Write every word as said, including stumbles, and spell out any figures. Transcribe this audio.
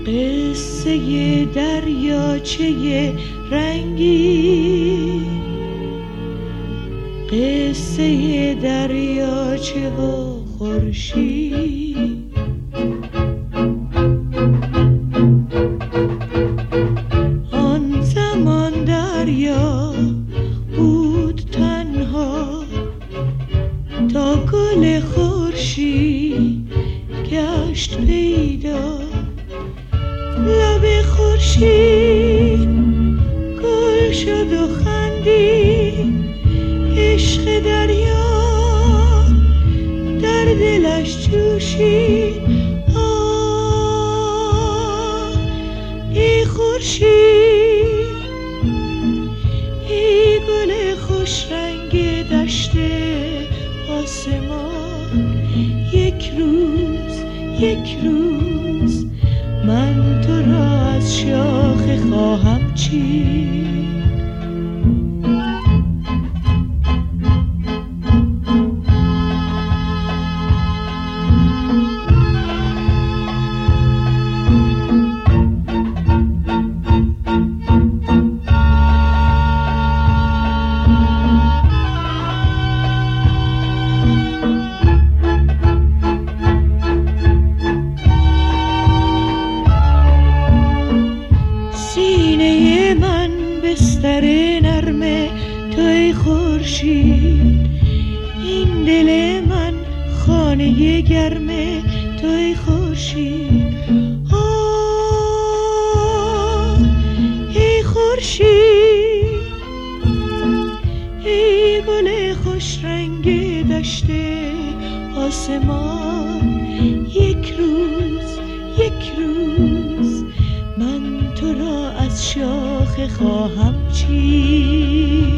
قصه دریاچه رنگی، قصه دریاچه و خورشید. آن زمان دریا بود تنها تا گل خورشید گشت پیدا. لب خورشید گل شد و خندید، عشق دریا در دلش جوشید. آه ای خورشید، ای گل خوش رنگ دشت آسمان، یک روز یک روز من تو را از شاخه خواهم چید. سینه من بستر نرمه توی خورشید، این دل من خانه گرمه توی خورشید. آه ای خورشید، ای گل خوش رنگ دشت آسمان، یک روز یک روز من تو را از شاخه خواهم چید.